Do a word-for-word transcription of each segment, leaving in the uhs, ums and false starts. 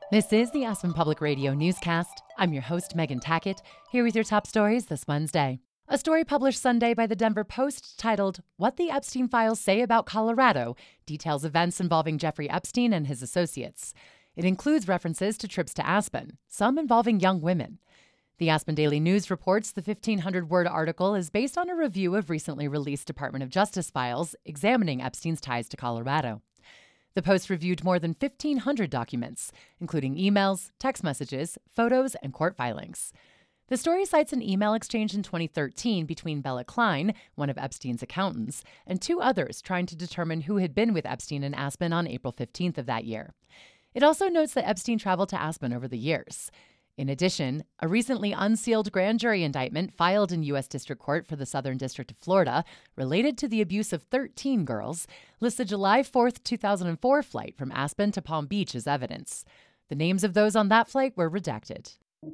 This is the Aspen Public Radio newscast. I'm your host, Megan Tackett, here with your top stories this Wednesday. A story published Sunday by the Denver Post titled, "What the Epstein Files Say About Colorado," details events involving Jeffrey Epstein and his associates. It includes references to trips to Aspen, some involving young women. The Aspen Daily News reports the fifteen hundred word article is based on a review of recently released Department of Justice files examining Epstein's ties to Colorado. The Post reviewed more than fifteen hundred documents, including emails, text messages, photos, and court filings. The story cites an email exchange in twenty thirteen between Bella Klein, one of Epstein's accountants, and two others trying to determine who had been with Epstein in Aspen on April fifteenth of that year. It also notes that Epstein traveled to Aspen over the years. In addition, a recently unsealed grand jury indictment filed in U S District Court for the Southern District of Florida related to the abuse of thirteen girls lists a July fourth, two thousand four flight from Aspen to Palm Beach as evidence. The names of those on that flight were redacted.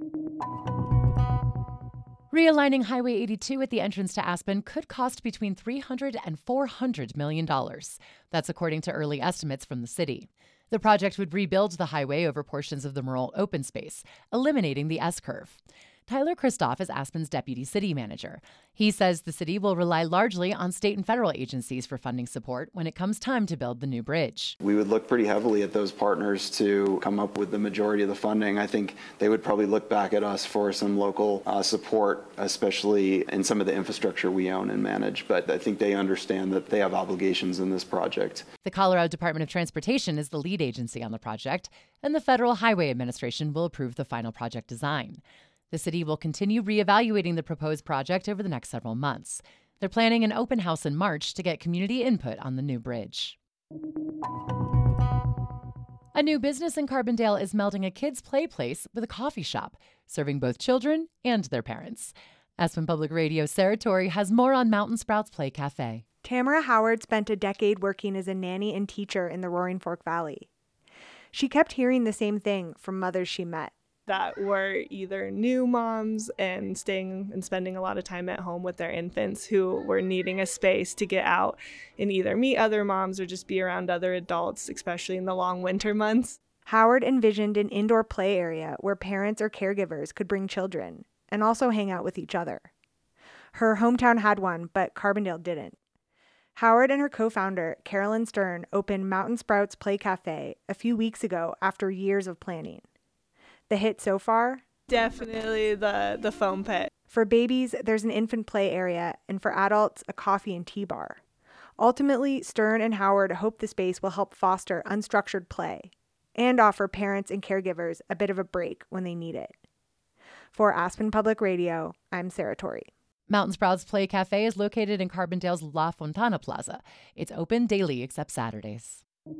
Realigning Highway eighty-two at the entrance to Aspen could cost between three hundred and four hundred million dollars. That's according to early estimates from the city. The project would rebuild the highway over portions of the Merle open space, eliminating the S-curve. Tyler Kristoff is Aspen's deputy city manager. He says the city will rely largely on state and federal agencies for funding support when it comes time to build the new bridge. We would look pretty heavily at those partners to come up with the majority of the funding. I think they would probably look back at us for some local uh, support, especially in some of the infrastructure we own and manage. But I think they understand that they have obligations in this project. The Colorado Department of Transportation is the lead agency on the project, and the Federal Highway Administration will approve the final project design. The city will continue reevaluating the proposed project over the next several months. They're planning an open house in March to get community input on the new bridge. A new business in Carbondale is melding a kids' play place with a coffee shop, serving both children and their parents. Aspen Public Radio's Sarah Torrey has more on Mountain Sprouts Play Cafe. Tamara Howard spent a decade working as a nanny and teacher in the Roaring Fork Valley. She kept hearing the same thing from mothers she met. That were either new moms and staying and spending a lot of time at home with their infants who were needing a space to get out and either meet other moms or just be around other adults, especially in the long winter months. Howard envisioned an indoor play area where parents or caregivers could bring children and also hang out with each other. Her hometown had one, but Carbondale didn't. Howard and her co-founder, Carolyn Stern, opened Mountain Sprouts Play Cafe a few weeks ago after years of planning. The hit so far? Definitely the, the foam pit. For babies, there's an infant play area, and for adults, a coffee and tea bar. Ultimately, Stern and Howard hope the space will help foster unstructured play and offer parents and caregivers a bit of a break when they need it. For Aspen Public Radio, I'm Sarah Torrey. Mountain Sprouts Play Cafe is located in Carbondale's La Fontana Plaza. It's open daily except Saturdays.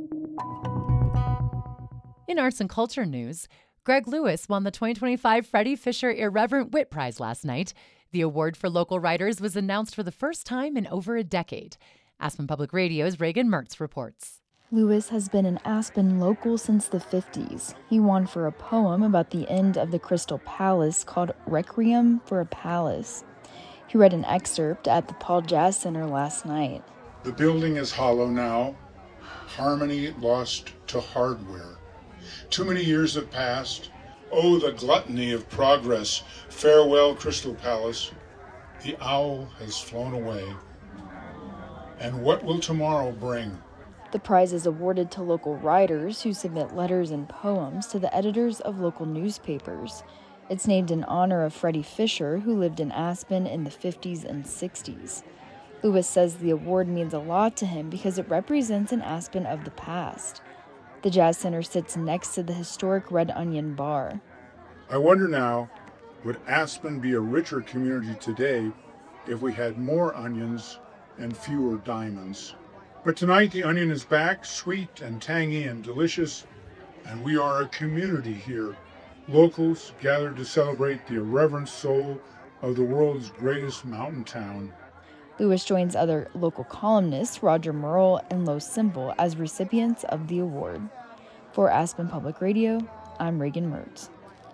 In arts and culture news, Greg Lewis won the twenty twenty-five Freddie Fisher Irreverent Wit Prize last night. The award for local writers was announced for the first time in over a decade. Aspen Public Radio's Reagan Mertz reports. Lewis has been an Aspen local since the fifties. He won for a poem about the end of the Crystal Palace called Requiem for a Palace. He read an excerpt at the Paul Jazz Center last night. The building is hollow now, harmony lost to hardware. Too many years have passed. Oh, the gluttony of progress. Farewell, Crystal Palace. The owl has flown away. And what will tomorrow bring? The prize is awarded to local writers who submit letters and poems to the editors of local newspapers. It's named in honor of Freddie Fisher, who lived in Aspen in the fifties and sixties. Lewis says the award means a lot to him because it represents an Aspen of the past. The Jazz Center sits next to the historic Red Onion Bar. I wonder now, would Aspen be a richer community today if we had more onions and fewer diamonds? But tonight the onion is back, sweet and tangy and delicious, and we are a community here. Locals gathered to celebrate the irreverent soul of the world's greatest mountain town. Lewis joins other local columnists, Roger Merle and Lo Simple, as recipients of the award. For Aspen Public Radio, I'm Reagan Mertz.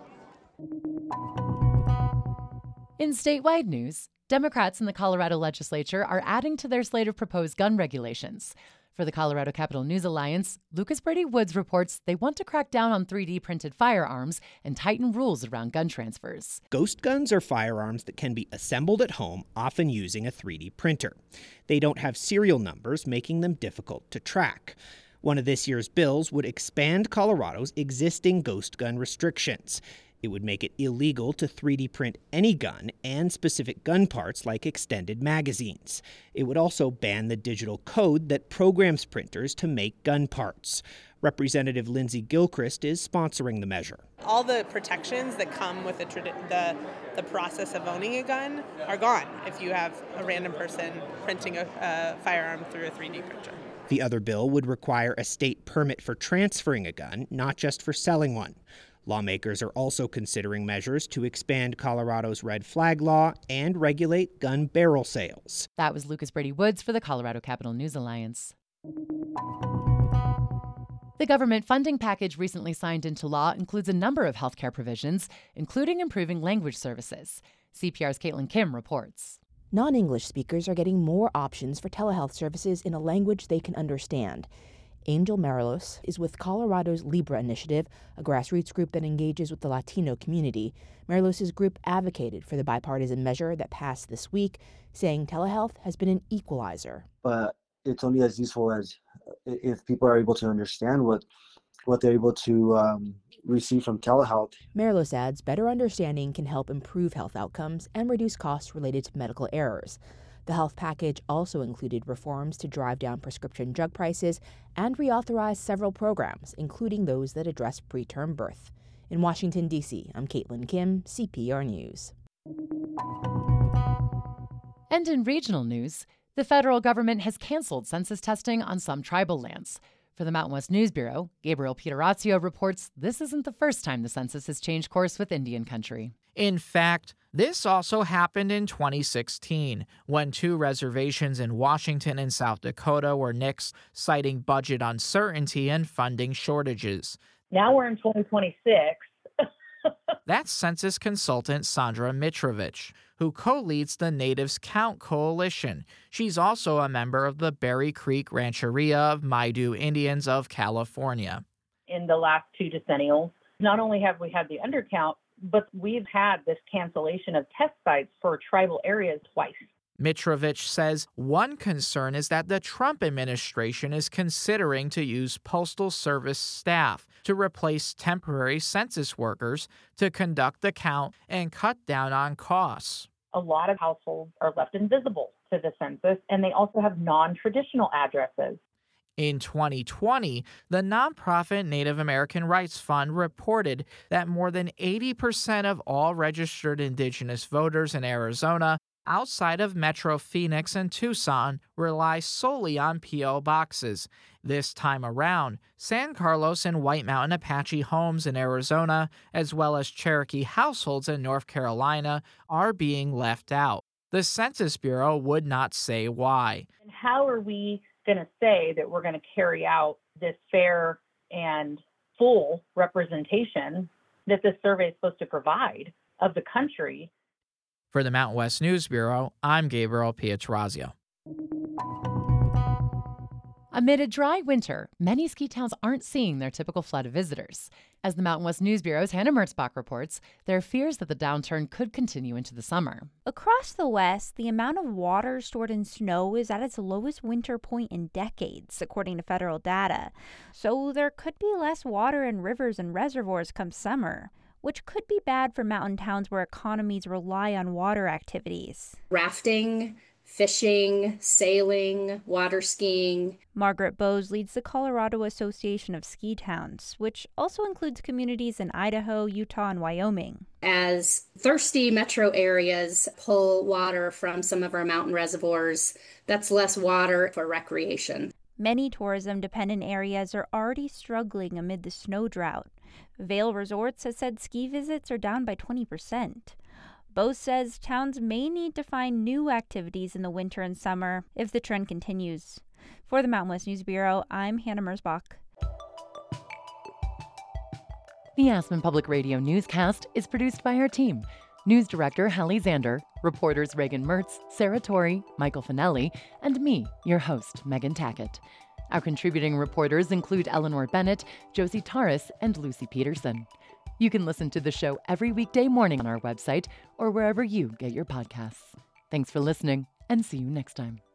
In statewide news, Democrats in the Colorado legislature are adding to their slate of proposed gun regulations. For the Colorado Capital News Alliance, Lucas Brady Woods reports they want to crack down on three D printed firearms and tighten rules around gun transfers. Ghost guns are firearms that can be assembled at home, often using a three D printer. They don't have serial numbers, making them difficult to track. One of this year's bills would expand Colorado's existing ghost gun restrictions. It would make it illegal to three D print any gun and specific gun parts like extended magazines. It would also ban the digital code that programs printers to make gun parts. Representative Lindsay Gilchrist is sponsoring the measure. All the protections that come with the, tradi- the the process of owning a gun are gone if you have a random person printing a, a firearm through a three D printer. The other bill would require a state permit for transferring a gun, not just for selling one. Lawmakers are also considering measures to expand Colorado's red flag law and regulate gun barrel sales. That was Lucas Brady Woods for the Colorado Capital News Alliance. The government funding package recently signed into law includes a number of healthcare provisions, including improving language services. C P R's Caitlin Kim reports. Non-English speakers are getting more options for telehealth services in a language they can understand. Angel Marilos is with Colorado's Libra Initiative, a grassroots group that engages with the Latino community. Marilos' group advocated for the bipartisan measure that passed this week, saying telehealth has been an equalizer. But it's only as useful as if people are able to understand what what they're able to um, receive from telehealth. Marilos adds better understanding can help improve health outcomes and reduce costs related to medical errors. The health package also included reforms to drive down prescription drug prices and reauthorize several programs, including those that address preterm birth. In Washington, D C, I'm Caitlin Kim, C P R News. And in regional news, the federal government has canceled census testing on some tribal lands. For the Mountain West News Bureau, Gabriel Pietrorazio reports this isn't the first time the census has changed course with Indian country. In fact, this also happened in twenty sixteen, when two reservations in Washington and South Dakota were nixed, citing budget uncertainty and funding shortages. Now we're in twenty twenty-six. That's census consultant Sandra Mitrovich, who co-leads the Natives Count Coalition. She's also a member of the Berry Creek Rancheria of Maidu Indians of California. In the last two decennials, not only have we had the undercount, but we've had this cancellation of test sites for tribal areas twice. Mitrovich says one concern is that the Trump administration is considering to use Postal Service staff to replace temporary census workers to conduct the count and cut down on costs. A lot of households are left invisible to the census, and they also have non-traditional addresses. In twenty twenty, the nonprofit Native American Rights Fund reported that more than eighty percent of all registered Indigenous voters in Arizona outside of Metro Phoenix and Tucson rely solely on P O boxes. This time around, San Carlos and White Mountain Apache homes in Arizona, as well as Cherokee households in North Carolina, are being left out. The Census Bureau would not say why. And how are we going to say that we're going to carry out this fair and full representation that this survey is supposed to provide of the country? For the Mountain West News Bureau, I'm Gabriel Pietrorazio. Amid a dry winter, many ski towns aren't seeing their typical flood of visitors. As the Mountain West News Bureau's Hannah Mertzbach reports, there are fears that the downturn could continue into the summer. Across the West, the amount of water stored in snow is at its lowest winter point in decades, according to federal data. So there could be less water in rivers and reservoirs come summer, which could be bad for mountain towns where economies rely on water activities. Rafting, fishing, sailing, water skiing. Margaret Bowes leads the Colorado Association of Ski Towns, which also includes communities in Idaho, Utah, and Wyoming. As thirsty metro areas pull water from some of our mountain reservoirs, that's less water for recreation. Many tourism-dependent areas are already struggling amid the snow drought. Vail Resorts has said ski visits are down by twenty percent. Bose says towns may need to find new activities in the winter and summer if the trend continues. For the Mountain West News Bureau, I'm Hannah Mertzbach. The Aspen Public Radio newscast is produced by our team. News Director Hallie Zander, reporters Reagan Mertz, Sarah Torrey, Michael Finelli, and me, your host, Megan Tackett. Our contributing reporters include Eleanor Bennett, Josie Taras, and Lucy Peterson. You can listen to the show every weekday morning on our website or wherever you get your podcasts. Thanks for listening, and see you next time.